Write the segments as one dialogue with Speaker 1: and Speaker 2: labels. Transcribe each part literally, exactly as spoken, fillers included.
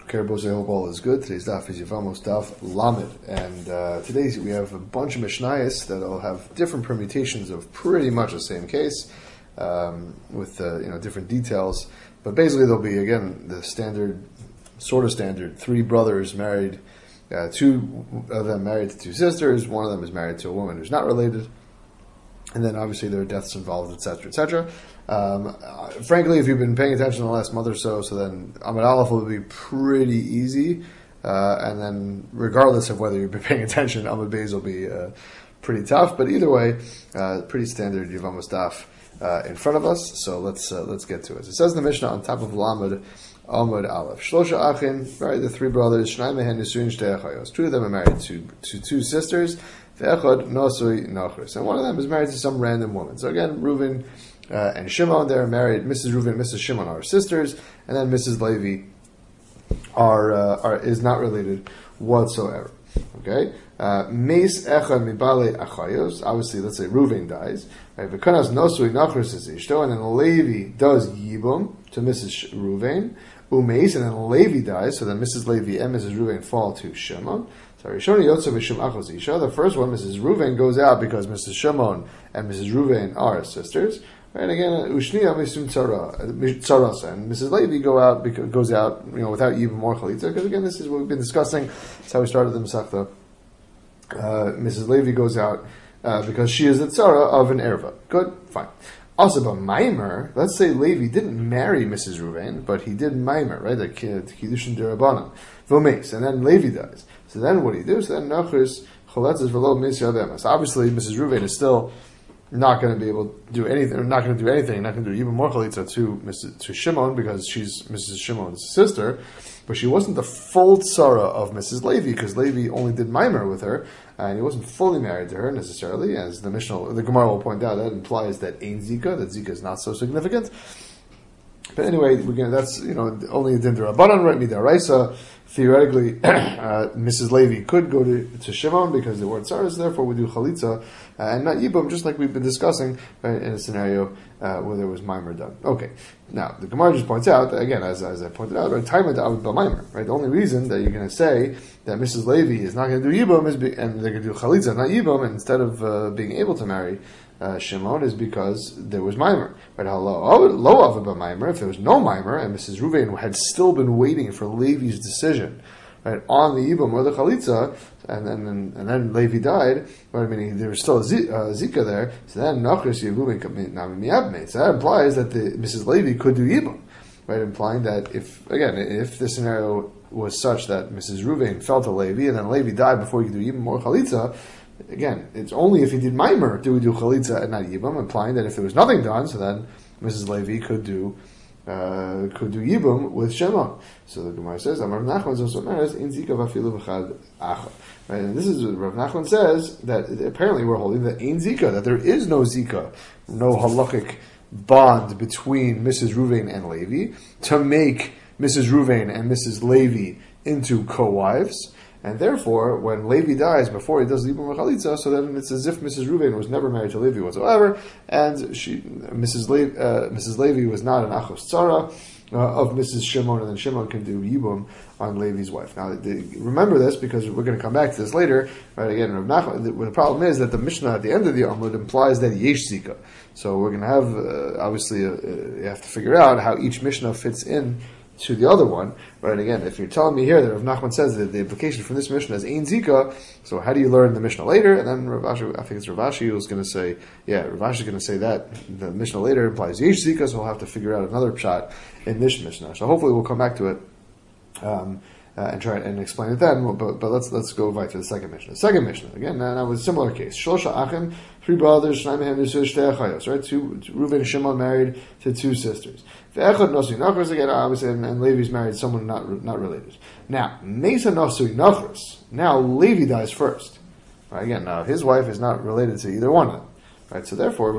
Speaker 1: Kerbose, I hope all is good. Today's daf is Yevamos daf Lamed, and uh, today we have a bunch of Mishnayos that will have different permutations of pretty much the same case, um, with uh, you know different details. But basically, there'll be again the standard, sort of standard, three brothers married, uh, two of them married to two sisters. One of them is married to a woman who's not related. And then obviously there are deaths involved, et cetera, et cetera. Um, uh, frankly, if you've been paying attention the last month or so, so then Amud Aleph will be pretty easy. Uh, and then regardless of whether you've been paying attention, Amud Beis will be uh, pretty tough. But either way, uh, pretty standard Yevamos daf uh, in front of us. So let's uh, let's get to it. It says in the Mishnah on top of Lamed, Amud Aleph. Shlosha Achin, right, the three brothers, Shnai Mehen Nisuin Shtei Achayos. Two of them are married to, to two sisters. Ve'echad Nosui Nachris. And one of them is married to some random woman. So again, Reuven uh, and Shimon, they're married. Missus Reuven and Missus Shimon are sisters. And then Missus Levi are, uh, are is not related whatsoever. Okay? Meis Echad Mibale Achayos. Obviously, let's say Reuven dies. Right? V'kanas Nosui Nachris is Ishto. And then Levi does Yibum to Missus Reuven. Umeis, and then Levi dies. So then Missus Levi and Missus Reuven fall to Shimon. So the first one, Missus Reuven, goes out because Missus Shimon and Missus Reuven are sisters. And again, Ushniya Misum Tzaras, and Missus Levi go out because, goes out, you know, without even more chalitza. Because again, this is what we've been discussing. That's how we started the Masechta. Uh, Missus Levi goes out uh, because she is the tzara of an erva. Good, fine. Also, but Maimer, let's say Levi didn't marry Missus Reuven, but he did Maimer, right? The Kiddushin Derabanan. V'meis, and then Levi dies. So then what do you do? So then Nachris Choletzes v'lo misyademas. Obviously, Missus Reuven is still not going to be able to do anything, or not going to do anything, not going to do even more chalitza to Missus to Shimon because she's Missus Shimon's sister, but she wasn't the full tzara of Missus Levi because Levi only did Maimer with her, and he wasn't fully married to her necessarily, as the Mishnah, the Gemara will point out. That implies that Ein Zika, that Zika is not so significant. But anyway, we're gonna, that's you know only a din d'Rabbanan, right? Midaraisa. Theoretically, uh, Missus Levi could go to, to Shimon because they weren't tzaras, therefore we do chalitza uh, and not yibum, just like we've been discussing right, in a scenario uh, where there was mimer done. Okay, now the Gemara just points out again, as as I pointed out, right? Time of mimer, right? The only reason that you're going to say that Missus Levi is not going to do yibum is be, and they're going to do chalitza, not yibum, and instead of uh, being able to marry Uh, Shimon is because there was mimer. Right? How low? Low of a mimer. If there was no mimer and Missus Reuven had still been waiting for Levi's decision, right, on the Yibum or the Chalitza, and then and, and then Levi died, right, meaning there was still a Z, uh, Zika there, so then Nachris Yibum Miyabme. So that implies that the Missus Levi could do Yibum, right, implying that if, again, if the scenario was such that Missus Reuven fell to Levi and then Levi died before he could do Yibum or Chalitza, again, it's only if he did Maimer do we do Chalitza and not Yibum, implying that if there was nothing done, so then Missus Levi could do uh, could do Yibum with Shimon. So the Gemara says, Amar Nachman also matters in Zika vafilu v'chad achad. Right, and this is what Rav Nachman says that apparently we're holding that in Zika, that there is no Zika, no halachic bond between Missus Reuven and Levi to make Missus Reuven and Missus Levi into co-wives. And therefore, when Levi dies before he does Yibum Chalitza, so then it's as if Missus Reuven was never married to Levi whatsoever, and she, Missus Le, uh, Missus Levi was not an Achos Tzara uh, of Missus Shimon, and then Shimon can do Yibum on Levi's wife. Now, the, remember this because we're going to come back to this later. Right? Again, Rav Nachman, the, the problem is that the Mishnah at the end of the Amud implies that Yesh Zika. So we're going to have, uh, obviously, uh, you have to figure out how each Mishnah fits in to the other one, right? Again, if you're telling me here that Rav Nachman says that the implication from this Mishnah is Ein Zika, so how do you learn the Mishnah later? And then Rav Ashi, I think it's Rav Ashi who's going to say, yeah, Rav Ashi is going to say that the Mishnah later implies Yesh Zika, so we'll have to figure out another pshat in this Mishnah. So hopefully we'll come back to it um, uh, and try and explain it then. But, but let's let's go right to the second Mishnah. The second Mishnah again, now, now with a similar case. Shlosha Achim, three brothers, Shnai Mehem Nisuin Shtei Achayos, right? Two, Reuven and Shimon married to two sisters. Ve'echad Nosui Nachris again, obviously, and, and Levi's married someone not not related. Now, Mesa Nosui Nachris. Now Levi dies first. Right? Again, now his wife is not related to either one of them. Right? So therefore,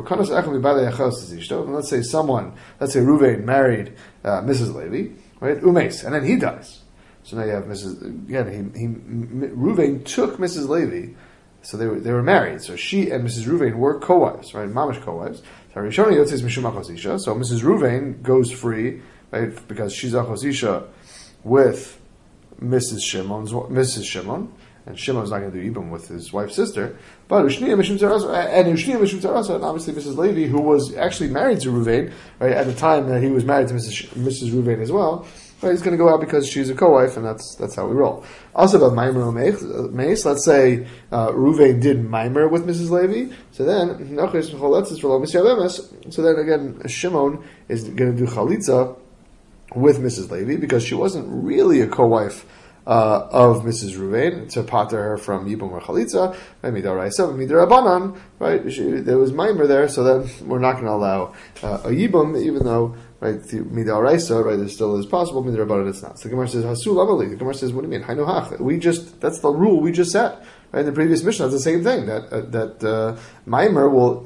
Speaker 1: and let's say someone, let's say Reuven married uh, Missus Levi, right? Umeis, and then he dies. So now you have Missus Again, he, he Reuven took Missus Levi, so they were they were married. So she and Missus Reuven were co-wives, right? Mamish co-wives. So Missus Reuven goes free, right? Because she's a chosisha with Missus Shimon's Missus Shimon, and Shimon's not going to do Yibum with his wife's sister. But Ushniya Mishum Tzarasa, and Ushniya Mishum Tzarasa, and obviously Missus Levi, who was actually married to Ruvain, right, at the time that he was married to Missus Sh- Missus Ruvain as well. Right, he's going to go out because she's a co-wife, and that's that's how we roll. Also about Maimer Meis, let's say uh, Ruvain did Maimer with Missus Levi, so then so then again Shimon is going to do Chalitza with Missus Levi because she wasn't really a co-wife uh, of Missus Ruvain to pater her from Yibum or Chalitza, right? Midaraisa, Midarabanan, right? She, there was Maimer there, so then we're not going to allow uh, a Yibum, even though. Right, Midaraisa, right, there still is possible, Midarabanan it's not. So the Gemara says, Hasul Amali. The Gemara says, what do you mean? Hainu hach. We just, that's the rule we just set. Right, in the previous Mishnah, it's the same thing, that, uh, that, uh, Maimer will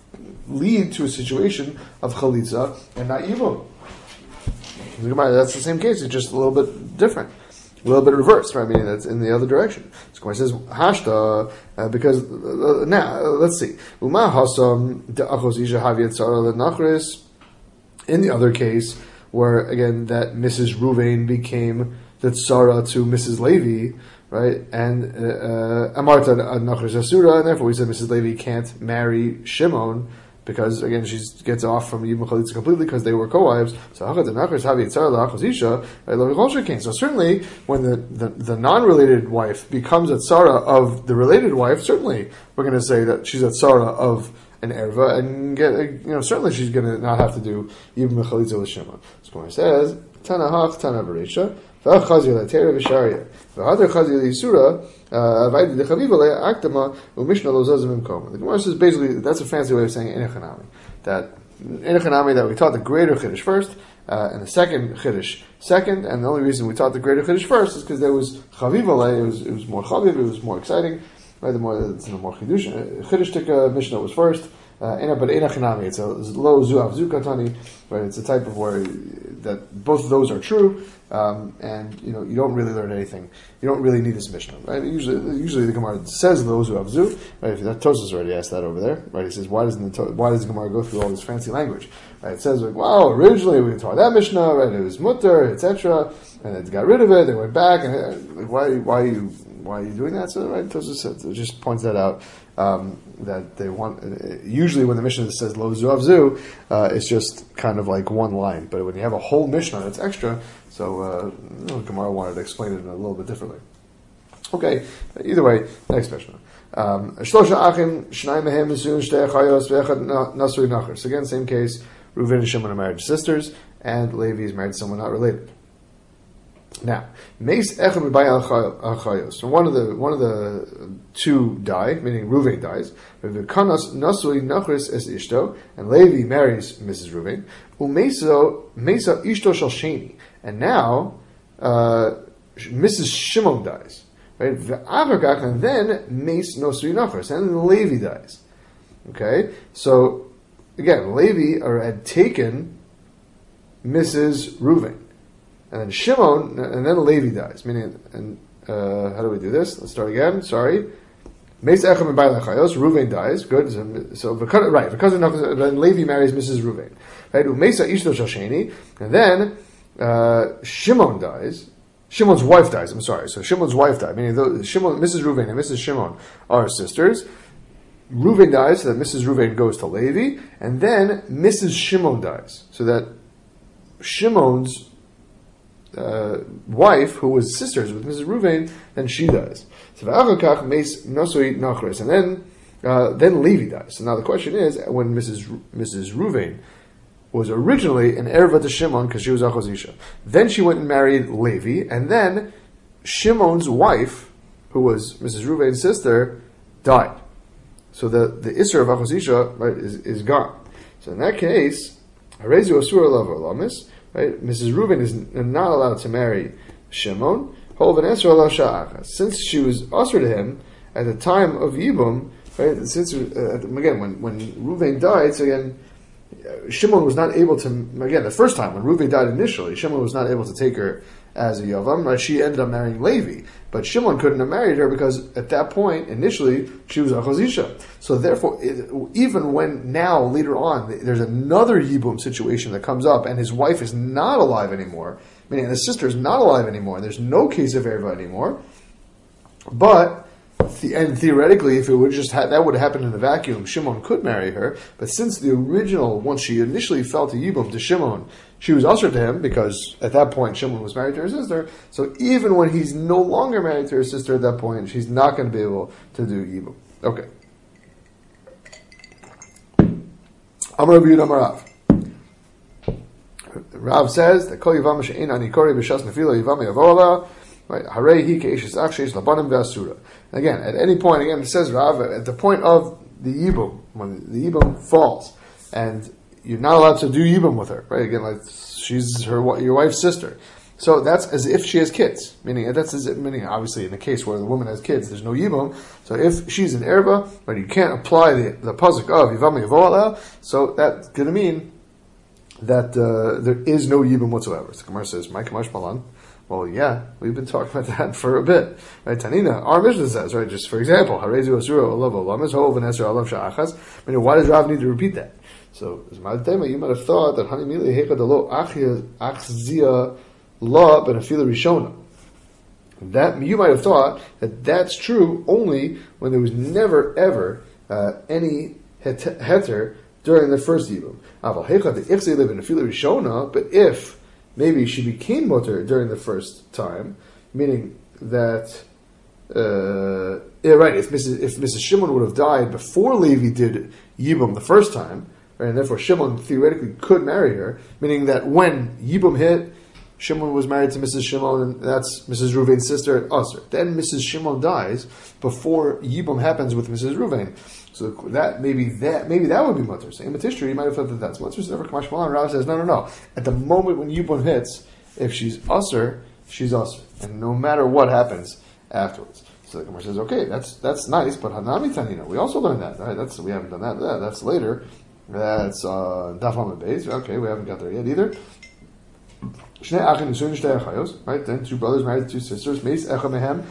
Speaker 1: lead to a situation of Chalitza and not Yibum. The Gemara, that's the same case, it's just a little bit different. A little bit reversed, right? I mean, that's in the other direction. So Gemara says, Hashta, uh, because, uh, now, uh, let's see. Uma hasam, de'achos isha haviyat tzara le'nachris. In the other case, where again that Missus Ruvain became the tzara to Missus Levi, right? And Amarta Nachris Asura, and therefore we said Missus Levi can't marry Shimon because again she gets off from Yibum Chalitza completely because they were co-wives. So Hachad Nachris Havi Tzara LaAchos Isha, right? So certainly when the, the, the non-related wife becomes a tzara of the related wife, certainly we're going to say that she's a tzara of an erva, and get, you know, certainly she's going to not have to do even the chalitza with Shimon. So it says, Tana hach, Tana varisha, v'ach chazir l'teira v'sharia, v'hadar chazir l'yisura, avaydi d'chaviva le'a aktama, u'mishna lo zazim imkom. The Gemara says basically, that's a fancy way of saying inachanami. That, inachanami that we taught the greater chiddush first, uh, and the second chiddush second, and the only reason we taught the greater chiddush first is because there was chaviva le, it was, it was more chaviv, it was more exciting. Right, the more it's the more chiddush. Chiddush Tikka Mishnah was first, uh, but inachanami. It's a low zuav zukatani. Right, it's a type of where that both of those are true, um, and you know you don't really learn anything. You don't really need this Mishnah. Right, usually usually the Gemara says low zuav zu. Right, if that Tosas already asked that over there. Right, he says why doesn't the why does the Gemara go through all this fancy language? Right, it says like wow, originally we taught that Mishnah. Right, it was mutter, et cetera, and it got rid of it. They went back, and uh, like, why why you. Why are you doing that? So, right, Tosfos just points that out, um, that they want, uh, usually when the Mishnah says lo zu av zu, uh, it's just kind of like one line. But when you have a whole Mishnah, it's extra. So, uh, you know, Gemara wanted to explain it in a little bit differently. Okay, either way, next Mishnah. Um, Shlosha achim, shnai mehem misun, shtei achayos, ve'echad nasui nachar. So again, same case, Reuven and Shimon are married to sisters, and Levi is married to someone not related. Now, Meis Echad B'Bayal Achayos. So one of the one of the two die, meaning Ruvain dies. V'Kanas Nasui Nachris Es Ishto, and Levi marries Missus Ruvain. Umeso Mesa Ishto Shal Sheni, and now uh, Missus Shimon dies. Right, V'Avakach, and then Meis Nasui Nachris, and then Levi dies. Okay, so again, Levi had taken Missus Ruvain. And then Shimon, and then Levi dies. Meaning, and uh, how do we do this? Let's start again. Sorry. Meis Echem and Bailach Chayos. Reuven dies. Good. So, so because, right, because of then Levi marries Missus Reuven. Right. Umeisa Ishto Shasheni. And then uh, Shimon dies. Shimon's wife dies. I'm sorry. So Shimon's wife died. Meaning, though, Shimon, Missus Reuven and Missus Shimon are sisters. Reuven dies, so that Missus Reuven goes to Levi, and then Missus Shimon dies, so that Shimon's Uh, wife, who was sisters with Missus Ruvain, then she dies. So and then uh, then Levi dies. So now the question is, when Missus Ru- Missus Ruvain was originally an erva to Shimon because she was Achos Isha, then she went and married Levi, and then Shimon's wife, who was Missus Ruvain's sister, died. So the the Isser of Achos Isha, right, is, is gone. So in that case, Harezu Asura Lava Lamis. Right, Missus Reuven is not allowed to marry Shimon. Since she was usher to him at the time of Yibum, right? Since uh, again, when when Reuven died, so again, Shimon was not able to. Again, the first time when Reuven died initially, Shimon was not able to take her as a yavam. Right? She ended up marrying Levi, but Shimon couldn't have married her because at that point, initially, she was Achos Isha. So therefore, it, even when now later on there's another Yibum situation that comes up, and his wife is not alive anymore, meaning the sister is not alive anymore. There's no case of erva anymore. But the, and theoretically, if it would just ha- that would have happened in a vacuum, Shimon could marry her. But since the original, once she initially fell to Yibum, to Shimon, she was ushered to him because at that point Shimon was married to her sister. So even when he's no longer married to her sister at that point, she's not going to be able to do Yibum. Okay. Amar Rabbi Yehuda Amar Rav. Rav says that Kol Yivam She'ein Anikori B'Shas Nefila Yivam Yavola. Right, Harei Hi Ke'eshes Ach Sheish Labanim V'Asura. Again, at any point, again, it says Rav at the point of the Yibum, when the Yibum falls, and you're not allowed to do Yibum with her, right? Again, like she's her your wife's sister, so that's as if she has kids. Meaning that's as if, meaning obviously in the case where the woman has kids, there's no Yibum. So if she's an erva, but you can't apply the the pasuk of Yivam Yavola, so that's going to mean that uh, there is no Yibum whatsoever. So Gemara says, "My Kamash Malan." Well, yeah, we've been talking about that for a bit, right? Tanina, our Mishnah says, right? Just for example, Harezu Asura Olav Olamas Hov and Esra Olav Sha'achas. I mean, why does Rav need to repeat that? So, as Madatema, you might have thought that Hanimili Hekadalo Achzia La Benafila Rishona. That you might have thought that that's true only when there was never ever uh, any heter during the first yibum. Aval Hekad the Ichzia La Benafila Rishona, but if maybe she became mutter during the first time, meaning that, uh, yeah, right. If Missus if Missus Shimon would have died before Levi did Yibum the first time, right, and therefore Shimon theoretically could marry her, meaning that when Yibum hit, Shimon was married to Missus Shimon, and that's Missus Ruvain's sister, Usher. Then Missus Shimon dies before Yibum happens with Missus Ruvain. So that maybe that maybe that would be mutter. Same with history, you might have thought that that's mutter. So never Kamash Malan. Rav says no, no, no. At the moment when Yibum hits, if she's usher, she's usher, and no matter what happens afterwards. So the Gemara says, okay, that's that's nice, but Hanami Tanina, we also learned that. Right? That's we haven't done that. that that's later. That's uh, Daf Hamad Beis. Okay, we haven't got there yet either. Right? Then two brothers married to two sisters. Meis Echa Mehem.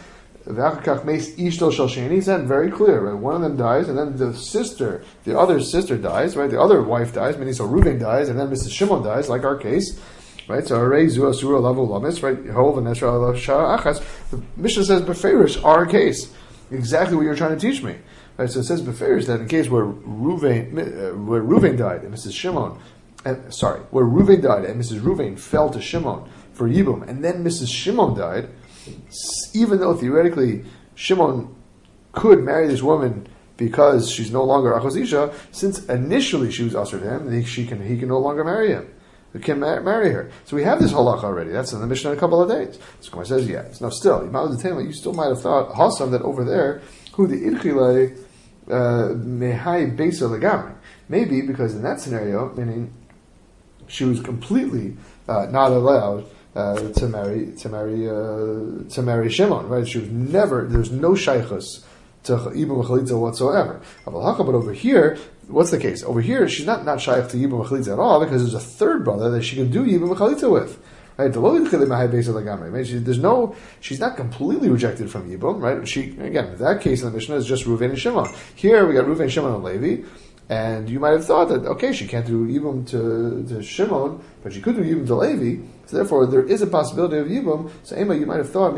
Speaker 1: He said very clear, right? One of them dies, and then the sister, the other sister dies, right? The other wife dies, meaning so Reuven dies, and then Missus Shimon dies, like our case, right? So Arei Zu Asura Lavu Lamis, right? Hov and Esra Sha'achas. The Mishnah says Beferish, our case, exactly what you're trying to teach me, right? So it says Beferish that in case where Reuven, uh, where Reuven died and Missus Shimon, and sorry, where Reuven died and Missus Reuven fell to Shimon for Yibum, and then Missus Shimon died. Even though theoretically Shimon could marry this woman because she's no longer Achazisha, since initially she was usher to him, she can he can no longer marry him. He can mar- marry her. So we have this halakha already. That's in the Mishnah in a couple of days. So Gemara says, yeah. Now still, you still might have thought Hasan that over there, who the Idchile Mehai Besa Legamri. Maybe because in that scenario, meaning she was completely uh, not allowed Uh, to marry to marry uh, to marry Shimon, right? She was never. There's no shaychus to Yibum Chalitza whatsoever. But over here, what's the case? Over here, she's not not shaykh to Yibum Chalitza at all because there's a third brother that she can do Yibum Chalitza with, right? There's no. She's not completely rejected from Yibum, right? She again, in that case in the Mishnah is just Reuven and Shimon. Here we got Reuven, Shimon, and Levi. And you might have thought that, okay, she can't do Yibum to, to Shimon, but she could do Yibum to Levi. So therefore, there is a possibility of Yibum. So Ema, you might have thought,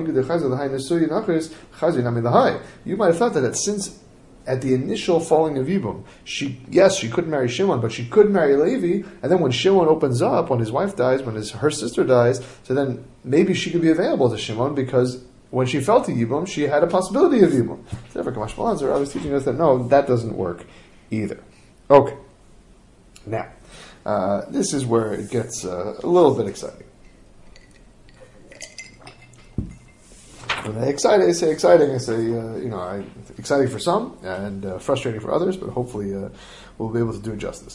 Speaker 1: you might have thought that since at the initial falling of Yibum, she, yes, she couldn't marry Shimon, but she could marry Levi, and then when Shimon opens up, when his wife dies, when his, her sister dies, so then maybe she could be available to Shimon because when she fell to Yibum, she had a possibility of Yibum. So therefore, Kamash Malanzer, I was teaching us that no, that doesn't work either. Okay, now, uh, this is where it gets uh, a little bit exciting. When I excited, I say exciting, I say, uh, you know, I, exciting for some and uh, frustrating for others, but hopefully uh, we'll be able to do it justice.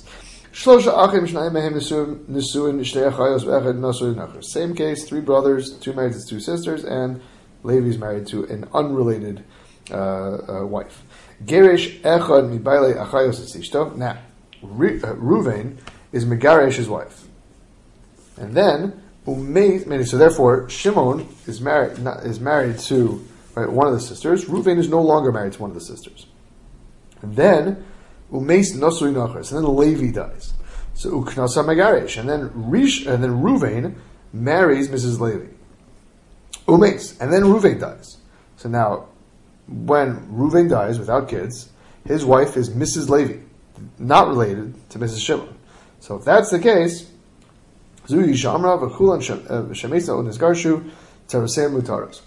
Speaker 1: Same case, three brothers, two married to two sisters, and Levi's married to an unrelated uh, uh, wife. Geresh echad mibailei achayos esishto. Now, Reuven is Megaresh's wife, and then umei. So therefore, Shimon is married not, is married to right, one of the sisters. Reuven is no longer married to one of the sisters. And then umeis nosui nachas, and then Levi dies. So uknasa Megaresh, and then Rish, and then Reuven marries Missus Levi. Umes, and then Reuven dies. So now, when Reuven dies without kids, his wife is Missus Levi, not related to Missus Shimon. So if that's the case, Zuyi Shamra v'Kulan Shemesa Unisgarshu Terasem Mutaros.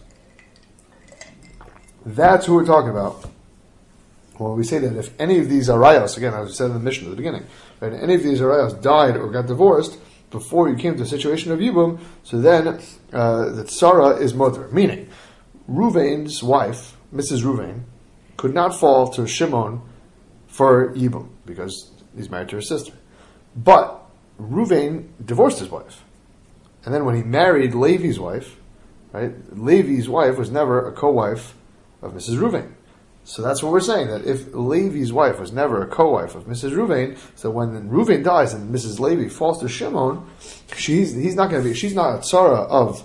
Speaker 1: That's who we're talking about when we say that if any of these arayos, again, as we said in the mission at the beginning, right, any of these arayos died or got divorced before you came to a situation of Yibum, so then uh, the tsara is mutter. Meaning, Reuven's wife, Missus Reuven, could not fall to Shimon for Yibum because he's married to her sister. But Reuven divorced his wife. And then when he married Levi's wife, right, Levi's wife was never a co-wife of Missus Reuven. So that's what we're saying, that if Levi's wife was never a co-wife of Missus Reuven, so when Reuven dies and Missus Levi falls to Shimon, she's he's not going to be she's not a tzara of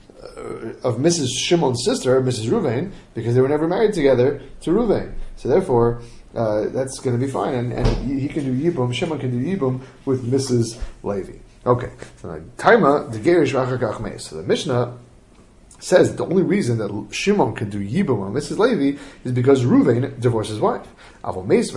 Speaker 1: uh, of Missus Shimon's sister, Missus Reuven, because they were never married together to Reuven. So therefore, uh, that's going to be fine, and, and he can do Yibum, Shimon can do Yibum with Missus Levi. Okay, so Taima the Gerish V'achar Meis. So the Mishnah says that the only reason that Shimon can do Yibum on Missus Levi is because Reuven divorced his wife. But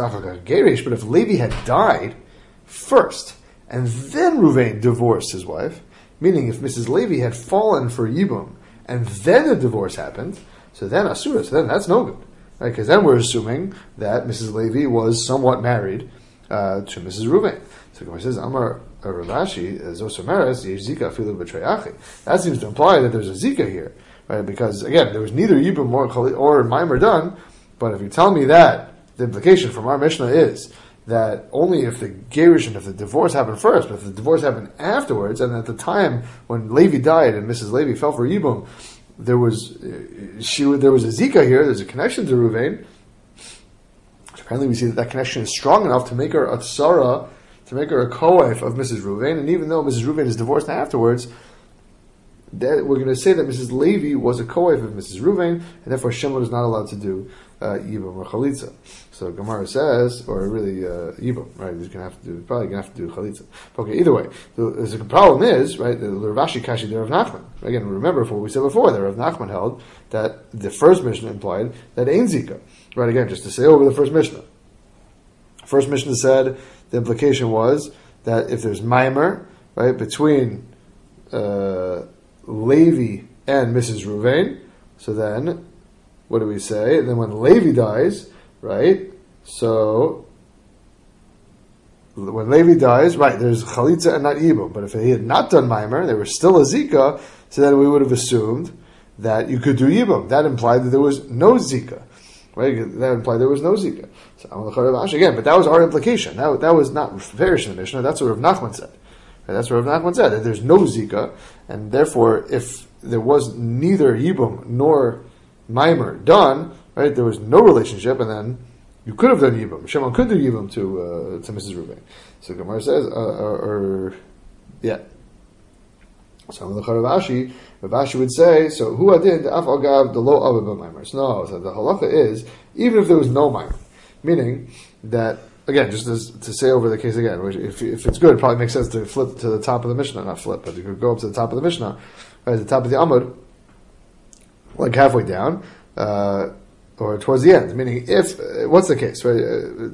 Speaker 1: if Levi had died first, and then Reuven divorced his wife, meaning if Missus Levi had fallen for Yibum, and then a divorce happened, so then Asura, so then that's no good. Right? Because then we're assuming that Missus Levi was somewhat married uh, to Missus Reuven. So the Gemara says, Amar Rav Ashi, Zosomeres, Yesh Zika Afilu B'Treyachi. That seems to imply that there's a Zika here, right? Because again, there was neither Yibum or or Maimer done. But if you tell me that, the implication from our Mishnah is that only if the Gerish and if the divorce happened first, but if the divorce happened afterwards, and at the time when Levi died and Missus Levi fell for Yibum, there was she there was a Zika here. There's a connection to Reuven. Apparently, we see that that connection is strong enough to make her a tsara, to make her a co-wife of Missus Reuven, and even though Missus Reuven is divorced afterwards, that we're going to say that Missus Levi was a co-wife of Missus Reuven, and therefore Shimon is not allowed to do uh, Yibum or Chalitza. So Gemara says, or really uh, Yibum, right? He's going to have to do, probably going to have to do Chalitza. Okay, either way, the, the problem is, right? The Rav Ashi Kashi the Rav Nachman. Again, remember what we said before. That Rav Nachman held that the first Mishnah implied that Ein Zika. Right? Again, just to say over the first Mishnah. First Mishnah said the implication was that if there's Maimer, right, between uh, Levi and Missus Reuven, so then, what do we say? And then when Levi dies, right, so when Levi dies, right, there's Chalitza and not Yibum. But if he had not done Maimer, there was still a Zika, so then we would have assumed that you could do Yibum. That implied that there was no Zika. Right? That implied there was no Zika. So, again, but that was our implication. That, that was not Farish in the Mishnah. That's what Rav Nachman said. Right? That's what Rav Nachman said, that there's no Zika, and therefore, if there was neither Yibum nor Maimer done, right, there was no relationship, and then you could have done Yibum. Shimon could do Yibum to uh, to Missus Reuven. So Gemara says, uh, or, or yeah. So Rav Ashi, Rav Ashi would say, so who adin the af agav the lo ava b'maimer. No, so the halacha is even if there was no maimer, meaning that again, just as, to say over the case again, which if if it's good, it probably makes sense to flip to the top of the Mishnah, not flip, but you could go up to the top of the Mishnah, right, at the top of the Amud, like halfway down, uh, or towards the end. Meaning, if uh, what's the case, right?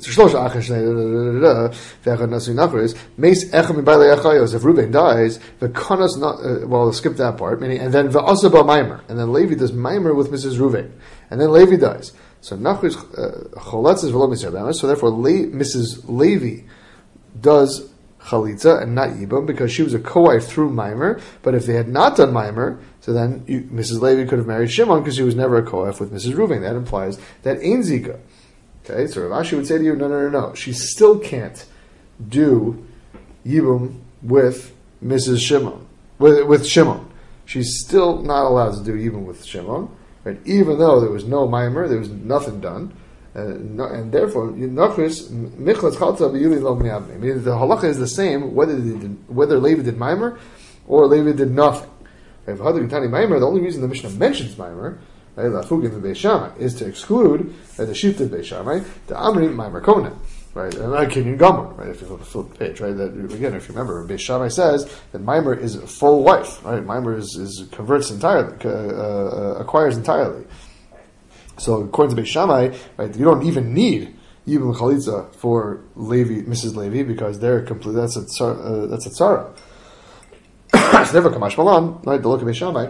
Speaker 1: If Reuben dies, the konas not. Uh, well, I'll skip that part. Meaning, and then v'asaba maimer, and then Levi does maimer with Missus Reuven, and then Levi dies. So nachris choletz is v'lo misar. So therefore, Le, Missus Levi does chalitza and not yibum because she was a co-wife through maimer. But if they had not done maimer, so then you, Missus Levi could have married Shimon because she was never a co-wife with Missus Reuven. That implies that Ein Zika. Okay, so Rav Ashi would say to you, no, no, no, no. She still can't do Yibum with Missus Shimon, with, with Shimon. She's still not allowed to do Yibum with Shimon, right? Even though there was no Maimer, there was nothing done. Uh, no, and therefore, Nachris, Michlas Chalta B'Yuli Lo Mi'avne. Meaning the halacha is the same whether they did, whether Levi did Maimer or Levi did nothing. Right? The only reason the Mishnah mentions Maimer, right, is to exclude uh, the Shifted Beis Shammai, the Amri Maimer Kona. right? And like Kenyan Gomer, right? If you flip the page, right? That again, if you remember, Beis Shammai says that Maimer is a full wife, right? Maimer is, is converts entirely, uh, uh, acquires entirely. So according to Beis Shammai, right, you don't even need Yibum Chalitza for Levi, Missus Levi, because they're complete. That's a tsar, uh, that's a tzara. It's never Kamash Malan, right? The look of Beis Shammai.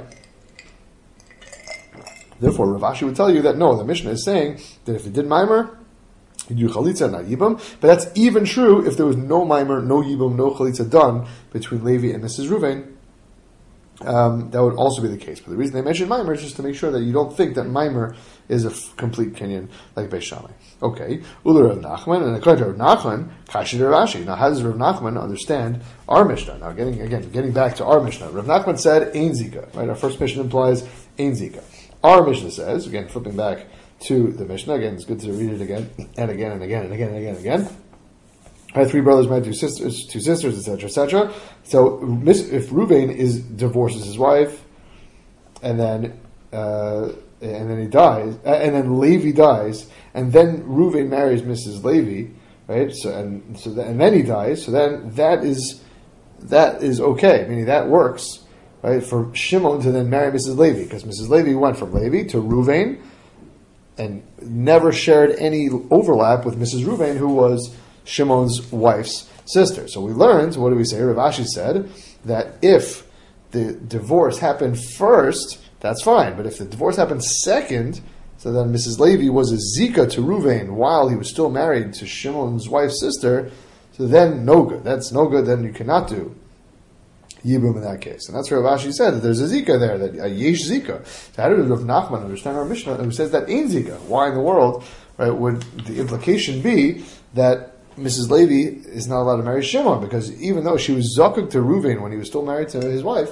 Speaker 1: Therefore, Rav Ashi would tell you that no, the Mishnah is saying that if it did Maimer, you do Chalitza, not Yibum. But that's even true if there was no Maimer, no Yibum, no Chalitza done between Levi and Missus Ruvain. Um, that would also be the case. But the reason they mention Maimer is just to make sure that you don't think that Maimer is a f- complete Kenyan like Beis Shammai. Okay. Ula Rav Nachman, and according to Rav Nachman, Kashi to Rav Ashi. Now, how does Rav Nachman understand our Mishnah? Now, getting again, getting back to our Mishnah. Rav Nachman said Ein Zika. Right. Our first Mishnah implies Ein Zika. Our Mishnah says, again, flipping back to the Mishnah. Again, it's good to read it again and again and again and again and again and again. Right, three brothers married two sisters, two sisters, et cetera, et cetera. So, if Reuven is divorces his wife, and then uh, and then he dies, and then Levi dies, and then Reuven marries Missus Levi, right? So and so, that, and then he dies. So then that is that is okay, meaning that works, right? For Shimon to then marry Missus Levi, because Missus Levi went from Levi to Reuven, and never shared any overlap with Missus Reuven, who was Shimon's wife's sister. So we learned, what do we say? Rav Ashi said that if the divorce happened first, that's fine. But if the divorce happened second, so then Missus Levi was a Zika to Reuven while he was still married to Shimon's wife's sister, so then no good. That's no good, then you cannot do Yibum in that case. And that's where Rav Ashi said that there's a Zika there, that a Yesh Zika. So how did Rav Nachman understand our Mishnah who says that ain't Zika? Why in the world, right, would the implication be that Missus Levi is not allowed to marry Shimon, because even though she was zakuk to Reuven when he was still married to his wife,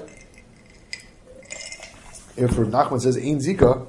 Speaker 1: if Rav Nachman says Ein Zika,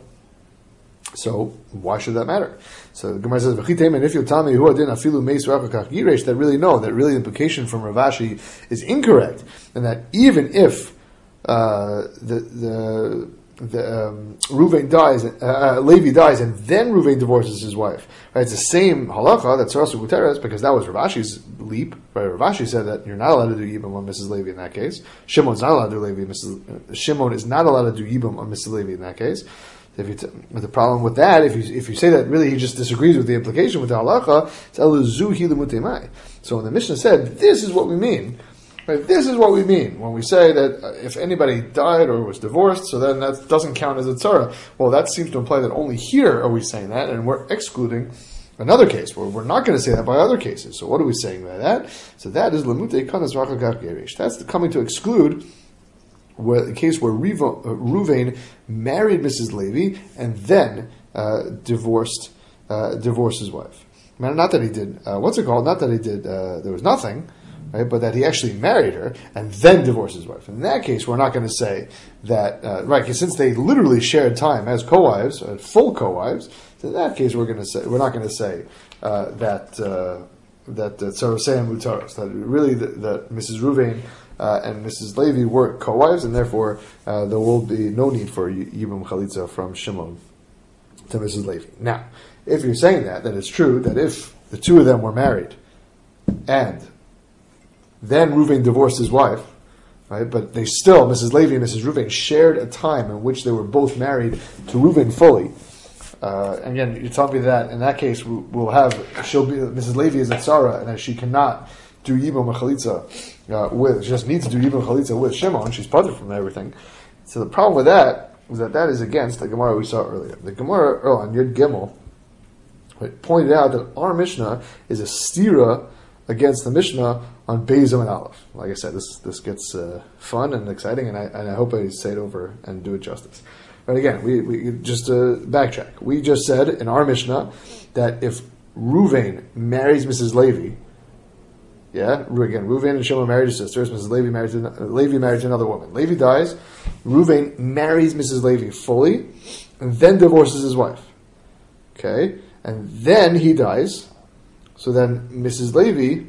Speaker 1: so why should that matter? So the Gemara says, and if you'll tell me who I did afilu meis rakakach giresh, that really no, that really the implication from Rav Ashi is incorrect, and that even if uh, the the The, um, Reuven dies, uh, Levi dies, and then Reuven divorces his wife. Right? It's the same halacha that Sarasu Guterres, because that was Rav Ashi's leap. Right? Rav Ashi said that you're not allowed to do Yibum on Missus Levi in that case. Shimon's not allowed to do Levi. Missus Uh, Shimon is not allowed to do Yibum on Missus Levi in that case. If you t- the problem with that, if you if you say that really he just disagrees with the implication with the halacha, it's eluzu hilumutemai. So when the Mishnah said, this is what we mean. Right, this is what we mean when we say that uh, if anybody died or was divorced, so then that doesn't count as a tzara. Well, that seems to imply that only here are we saying that, and we're excluding another case where we're not going to say that by other cases. So what are we saying by that? So that is lemute kanas rakakach gerish. That's the coming to exclude where the case where Revo, uh, Reuven married Missus Levi and then uh, divorced uh, divorced his wife. Not that he did. Uh, what's it called? Not that he did. Uh, there was nothing. Right, but that he actually married her and then divorced his wife. In that case, we're not going to say that, uh, right, because since they literally shared time as co-wives, uh, full co-wives, so in that case, we're going to say, we're not going to say, uh, that, uh, that, uh, Tzarosei and Mutaros, that really, that, that Missus Reuven, uh, and Missus Levi were co-wives, and therefore, uh, there will be no need for Yibum Chalitza from Shimon to Missus Levi. Now, if you're saying that, then it's true that if the two of them were married, and then Reuven divorced his wife, right? But they still, Missus Levi and Missus Reuven, shared a time in which they were both married to Reuven fully. Uh, again, you tell me that in that case we'll have she'll be Missus Levi is a tzara, and that she cannot do Yibum Chalitza uh, with. She just needs to do Yibum Chalitza with Shimon. She's parted from everything. So the problem with that is that that is against the Gemara we saw earlier. The Gemara oh, on Yud Gimel right, pointed out that our Mishnah is a stira against the Mishnah on Beis and Aleph. Like I said, this this gets uh, fun and exciting, and I and I hope I say it over and do it justice. But again, we, we just uh, backtrack. We just said in our Mishnah that if Reuven marries Missus Levi, yeah, again, Reuven and Shimon married his sisters. Missus Levi married to, uh, Levi married to another woman. Levi dies. Reuven marries Missus Levi fully, and then divorces his wife. Okay, and then he dies. So then Missus Levi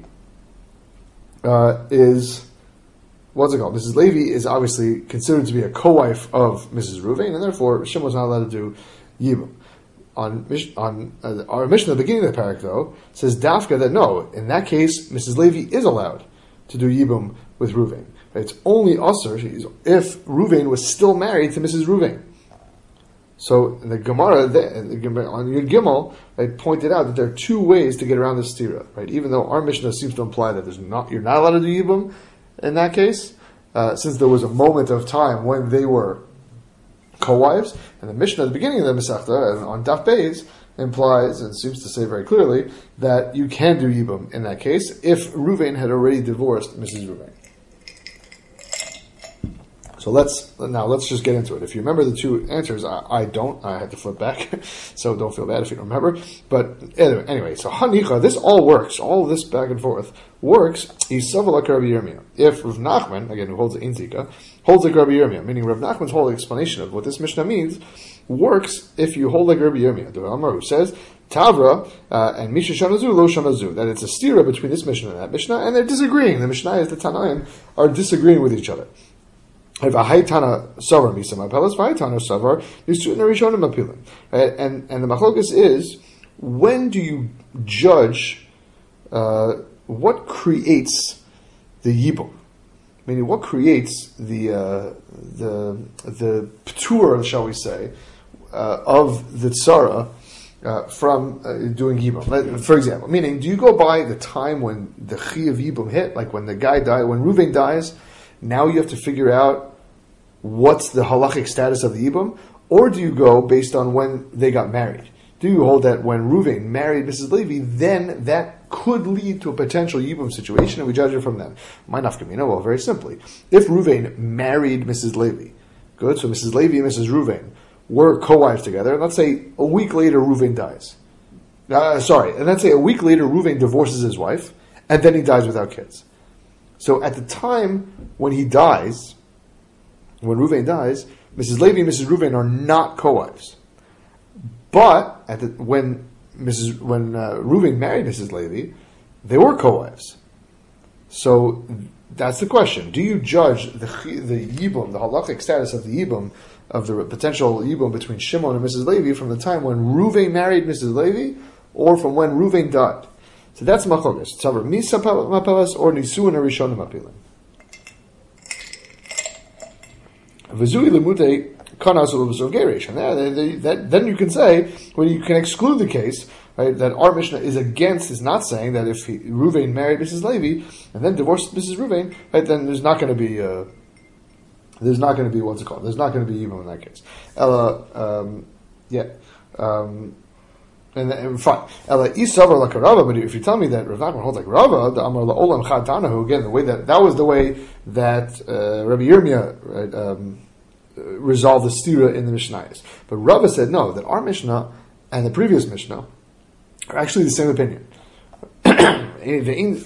Speaker 1: uh, is, what's it called? Missus Levi is obviously considered to be a co-wife of Missus Reuven, and therefore Shimon's not allowed to do Yibum. on on uh, our Mishnah at the beginning of the parak, though, says Dafka that no, in that case, Missus Levi is allowed to do Yibum with Ruvain. It's only Asr if Ruvain was still married to Missus Ruvain. So in the Gemara, the, the, on Yud Gimel, they pointed out that there are two ways to get around this stira, right? Even though our Mishnah seems to imply that there's not, you're not allowed to do Yibum in that case, uh, since there was a moment of time when they were co-wives, and the Mishnah at the beginning of the Masechta on Daf Beis implies and seems to say very clearly that you can do Yibum in that case if Ruvain had already divorced Missus Ruvain. So let's now let's just get into it. If you remember the two answers, I, I don't. I had to flip back, so don't feel bad if you don't remember. But anyway, anyway so Hanicha, this all works. All of this back and forth works. If Rav Nachman, again, who holds the Inzika, holds like Rabbi Yirmiyah, meaning Rav Nachman's whole explanation of what this Mishnah means works if you hold like Rabbi Yirmiyah, the Amar, who says Tavra uh, and Misha Shanazu Lo Shanazu, that it's a stira between this Mishnah and that Mishnah, and they're disagreeing. The Mishnah is the Tanaim are disagreeing with each other. If a haytana savar misa mapelas, haytana savar nisutna rishonim apilin, and and the machlokas is when do you judge uh, what creates the yibum, meaning what creates the uh, the the ptur, shall we say, uh, of the tzara uh, from uh, doing yibum. For example, meaning do you go by the time when the chi of yibum hit, like when the guy died, when Ruvain dies? Now you have to figure out what's the halachic status of the Yibum, or do you go based on when they got married? Do you hold that when Ruvain married Missus Levi, then that could lead to a potential Yibum situation, and we judge it from them? My nafkamina, well, very simply. If Ruvain married Missus Levi, good, so Missus Levi and Missus Ruvain were co-wives together, and let's say a week later Ruvain dies. Uh, sorry, and let's say a week later Ruvain divorces his wife, and then he dies without kids. So at the time when he dies, when Ruvain dies, Missus Levi and Missus Ruvain are not co-wives. But at the, when Missus when uh, Ruvain married Missus Levi, they were co-wives. So that's the question: do you judge the the yibum, the halachic status of the yibum, of the potential yibum between Shimon and Missus Levi from the time when Ruvain married Missus Levi, or from when Ruvain died? So that's machlokas. Tzavar misa mapelas or nisuin harishonim apilin. V'zui lemute kanas u'levzov gerish, and that, that, then you can say, well, you can exclude the case, right? That our Mishnah is against, is not saying that if he, Ruvain married Missus Levi and then divorced Missus Ruvain, right? Then there's not going to be, uh, there's not going to be what's it called? There's not going to be even in that case. Ella, um, yeah, um, and, and fine. Ella isavar like Rava, but if you tell me that Rav Nachman holds like Rava, the Amar la'olam chad tanahu, again, the way that that was the way that uh, Rabbi Yirmiyah right, um, resolved the stira in the Mishnayos. But Rava said no, that our Mishnah and the previous Mishnah are actually the same opinion. And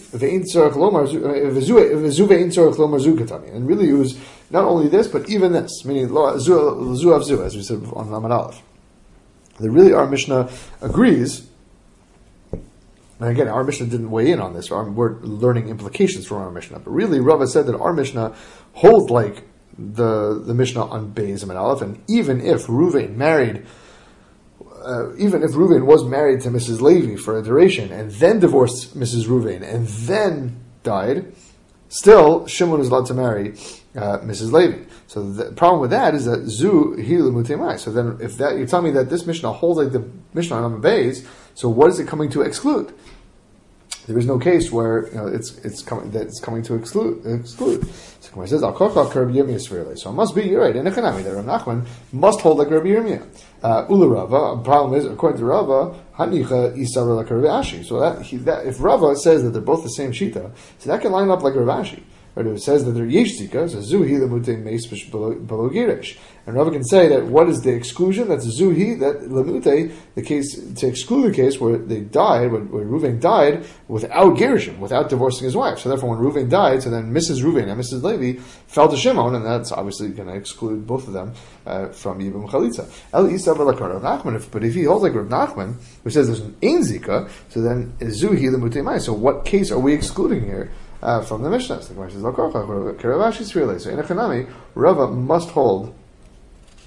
Speaker 1: really, it was not only this, but even this, meaning zu av zu, as we said on Lamed Aleph. That really our Mishnah agrees, and again, our Mishnah didn't weigh in on this, so we're learning implications from our Mishnah, but really Rava said that our Mishnah holds like the the Mishnah on Beis and Aleph, and even if Ruvain married, uh, even if Ruvain was married to Missus Levi for a duration, and then divorced Missus Ruvain, and then died, still Shimon is allowed to marry uh, Missus Levi. So the problem with that is that zu hi l'mutemai. So then, if that you tell me that this Mishnah holds like the Mishnah on Beis, so what is it coming to exclude? There is no case where you know it's it's coming that it's coming to exclude exclude. So Gemara says al kochal Rabbi Yirmiyah. So it must be you're right. In Echanami, that Rav Nachman must hold like Rabbi Yirmiyah. Uh, Ula Rava. The problem is, according to Rava, Hanicha Isara like Rabbi Ashi. So that, he, that if Rava says that they're both the same shita, so that can line up like Rav Ashi. Right, it says that they're yesh zika, so zuhi lemute meis below girish. And Rava can say that what is the exclusion? That's zuhi, that lemute, the case, to exclude the case where they died, when, when Ruvain died, without girishim, without divorcing his wife. So therefore when Ruvain died, so then Missus Ruvain and Missus Levi fell to Shimon, and that's obviously going to exclude both of them uh, from Yibum Chalitza. El Isa Rav Nachman, but if he holds like Rav Nachman, who says there's an ein zika, so then zuhi lemute meis. So what case are we excluding here? Uh, from the Mishnah, the Gemara says, "So in a Chanami, Rava must hold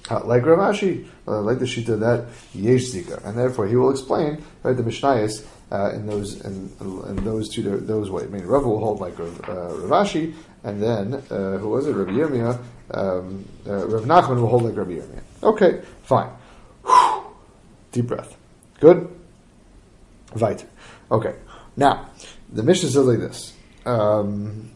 Speaker 1: Uh, like Rav Ashi, uh, like the Shita that Yesh Zika, and therefore he will explain right the Mishnayos uh, in those in, in those two those ways. I mean, Rav will hold like Rav, uh, Rav Ashi, and then uh, who was it? Rav Yirmiyah. Um, uh, Rav Nachman will hold like Rav Yirmiyah. Okay, fine. Whew. Deep breath. Good. Weiter. Okay. Now the Mishnah says like this. Um,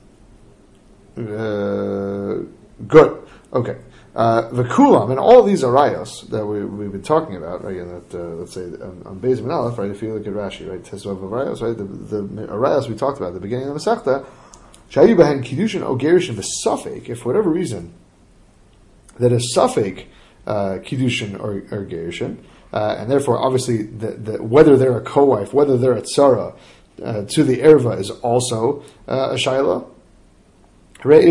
Speaker 1: uh, good. Okay. Uh, the kulam and all these arayos that we, we've been talking about, right? And that uh, let's say on, on Beis and Aleph, right? If you look at Rashi, right? Tesvav arayos, right? The, the arayos we talked about at the beginning of the Masechta, shayu behen kiddushin o gerushin v'safek. If for whatever reason that is safek uh, kiddushin or, or gerushin, uh, and therefore obviously the, the, whether they're a co-wife, whether they're a tzara uh, to the erva is also uh, a shayla. So the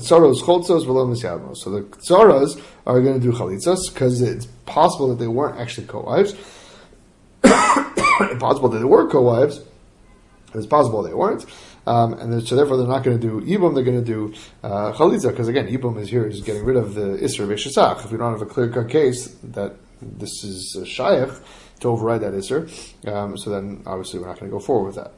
Speaker 1: tzaras are going to do chalitzas because it's possible that they weren't actually co-wives. It's possible that they were co-wives. It's possible they weren't. Um, and so therefore they're not going to do ibum, they're going to do uh, chalitza, because again, ibum is here, is getting rid of the isser v'shesach. If we don't have a clear-cut case that this is a shayach to override that isser, um, so then obviously we're not going to go forward with that.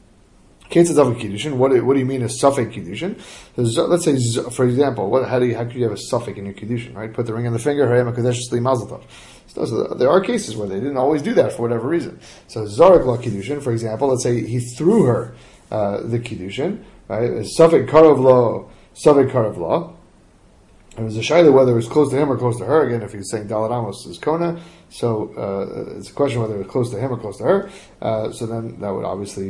Speaker 1: What do, what do you mean a suffix kiddushin? Let's say, for example, what, how do you, how could you have a suffix in your kiddushin, right? Put the ring on the finger, mazel tov. So there are cases where they didn't always do that for whatever reason. So Zarek la kiddushin, for example, let's say he threw her uh, the kiddushin, right? Suffix karov lo, suffix karov lo. It was a shayla whether it was close to him or close to her. Again, if he's saying Dalet Amos is Kona, so uh, it's a question whether it was close to him or close to her. Uh, so then that would obviously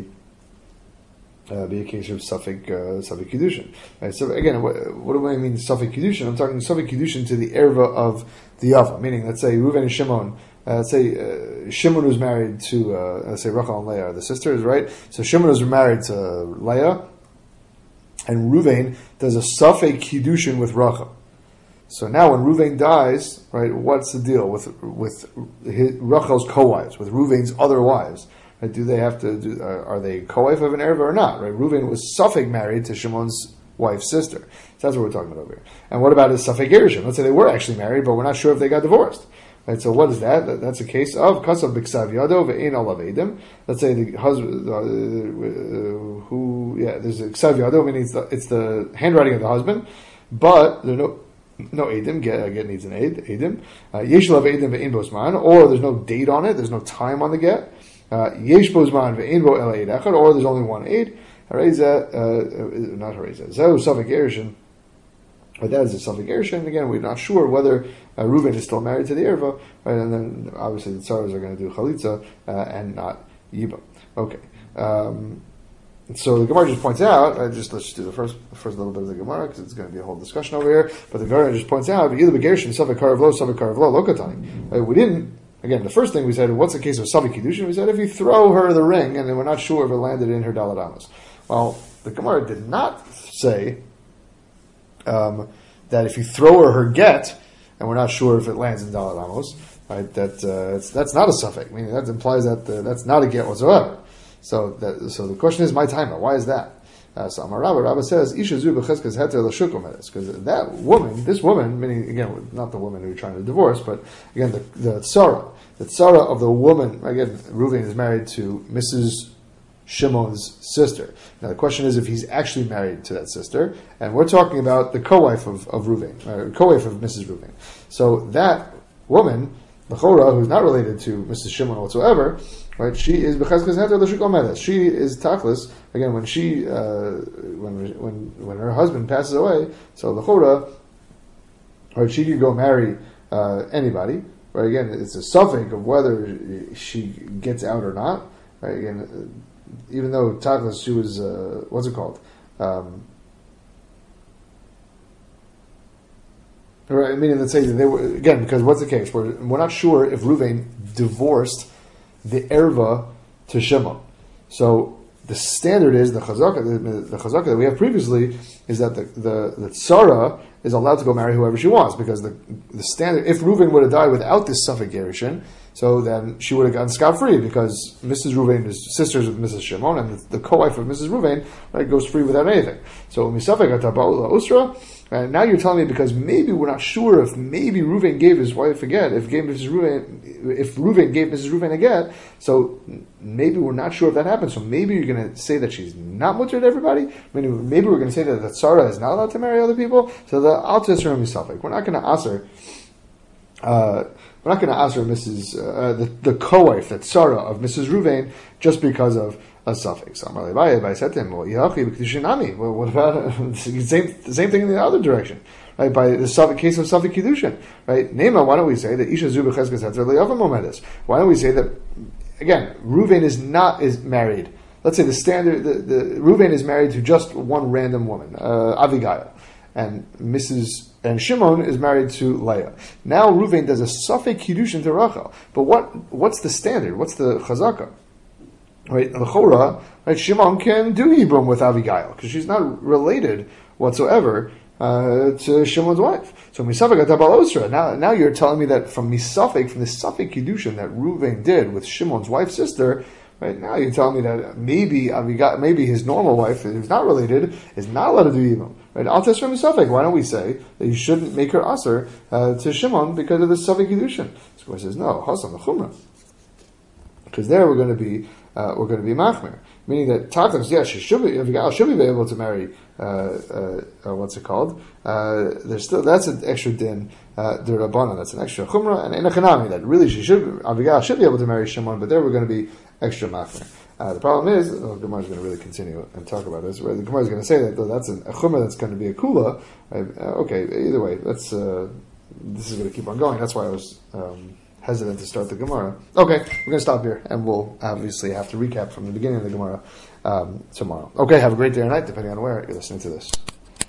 Speaker 1: Uh, be a case of Safek uh, Safek Kiddushin. Right? So again, what, what do I mean Safek Kiddushin? I'm talking Safek Kiddushin to the erva of the Yava. Meaning, let's say Reuven and Shimon. Uh, let's say uh, Shimon was married to uh, let's say Rachel and Leah are the sisters, right? So Shimon was married to Leah, and Reuven does a Safek Kiddushin with Rachel. So now, when Reuven dies, right? What's the deal with with his, Rachel's co-wives, with Reuven's other wives? Right, do they have to? Do, uh, are they co-wife of an erva or not? Right, Reuven was Safek married to Shimon's wife's sister. So that's what we're talking about over here. And what about his Safek gerushin? Let's say they were actually married, but we're not sure if they got divorced. Right, so what is that? that that's a case of kasav b'ksav yado ve'ein olav edim. Let's say the husband uh, uh, who yeah, there's a ksav yado, meaning it's the, it's the handwriting of the husband, but there are no. No edim, get, get needs an aid, edim. Yesh lav edim ve'ein bosman, or there's no date on it, there's no time on the get. Yesh bozman ve'ein bo el eid echad, or there's only one aid. Hareza, not hareza. Zehu safek gerushin, but that is a safek gerushin. Again, we're not sure whether uh, Reuven is still married to the erva, right? And then obviously the tzaras are going to do chalitza uh, and not yibam. Okay. Um, So the Gemara just points out, uh, just let's just do the first the first little bit of the Gemara because it's going to be a whole discussion over here. But the Gemara just points out, either begerushin safek karav lo, safek karav lo lokatani. We didn't. Again, the first thing we said, what's the case of safek kiddushin? We said if you throw her the ring and then we're not sure if it landed in her Dalet Amos. Well, the Gemara did not say um, that if you throw her her get and we're not sure if it lands in Dalet Amos, right? That uh, it's, that's not a safek. Meaning that implies that uh, that's not a get whatsoever. So that, so the question is, my timer, why is that? Uh, so Amar Rabba, Rabba says, Isha zu b'cheskas heter l'shukum edes, because that woman, this woman, meaning again, not the woman who you're trying to divorce, but again, the the tzara, the tzara of the woman. Again, Reuven is married to Missus Shimon's sister. Now the question is if he's actually married to that sister, and we're talking about the co-wife of of Reuven, or co-wife of Missus Reuven. So that woman, Bechora, who's not related to Missus Shimon whatsoever. Right, she is b'cheskas heter l'shukom edes. She is tachlis. Again, when she, uh, when when when her husband passes away, so l'chora, right, she could go marry uh, anybody. Right, again, it's a suffix of whether she gets out or not. Right, again, even though tachlis, she was uh, what's it called? Um, right, meaning let's say that they were again because what's the case? We're we're not sure if Reuven divorced the erva to Shimon. So the standard is the chazaka. The, the chazaka that we have previously is that the the, the tzara is allowed to go marry whoever she wants because the the standard. If Reuven would have died without this safek gerushin, So then she would have gotten scot-free because Missus Ruvain is sisters with Missus Shimon, and the, the co-wife of Missus Ruvain, right, goes free without anything. So misafek ataba'ula usra. And now you're telling me because maybe we're not sure if maybe Ruvain gave his wife a get, if gave Missus Ruvain, if Ruvain gave Missus Ruvain a get, so maybe we're not sure if that happened. So maybe you're going to say that she's not mutter to everybody. Maybe, maybe we're going to say that, that Sarah is not allowed to marry other people. So the Al Tisra Misafek. We're not going to ask her. Uh, we're not going to ask her Missus Uh, the, the co-wife, that Sarah of Missus Ruvain, just because of a suffix. I said to him, well, what about the same, the same thing in the other direction, right? By the suffix, case of suffix kiddushin, right? Nema, why don't we say that Isha Zuba Cheskas Heter Le'Yavim Momedus? Why don't we say that again? Ruvain is not is married. Let's say the standard, the, the Ruvain is married to just one random woman, uh, Avigail, and Missus and Shimon is married to Leah. Now Ruvain does a suffix kiddushin to Rachel, but what what's the standard? What's the chazaka? Right, L'chora, right, Shimon can do Yibum with Abigail because she's not related whatsoever uh, to Shimon's wife. So Misafek Atabal Osra. Now, now you're telling me that from Misafek, from the Safek Kiddushin that Ruvain did with Shimon's wife's sister, right? Now you're telling me that maybe Abigail, maybe his normal wife, who's not related, is not allowed to do Yibum. Right? Al Tesra Misafek. Why don't we say that you shouldn't make her aser uh, to Shimon because of the Safek Kiddushin? So he says no, Hasan the Chumrah, because there we're going to be. Uh, we're going to be machmer, meaning that Tachlis, yes, she should be, Abigail should be able to marry. Uh, uh, uh, what's it called? Uh, there's still that's an extra din, uh, the Rabbana, that's an extra chumrah, and in a chanami that really she should, Abigail should be able to marry Shimon, but there we're going to be extra machmer. Uh, the problem is, oh, the Gemara is going to really continue and talk about this. Right? The Gemara is going to say that though that's an, a chumrah that's going to be a kula. Right? Uh, okay, either way, that's uh, this is going to keep on going. That's why I was. Um, hesitant to start the Gemara. Okay, we're going to stop here, and we'll obviously have to recap from the beginning of the Gemara um, tomorrow. Okay, have a great day or night, depending on where you're listening to this.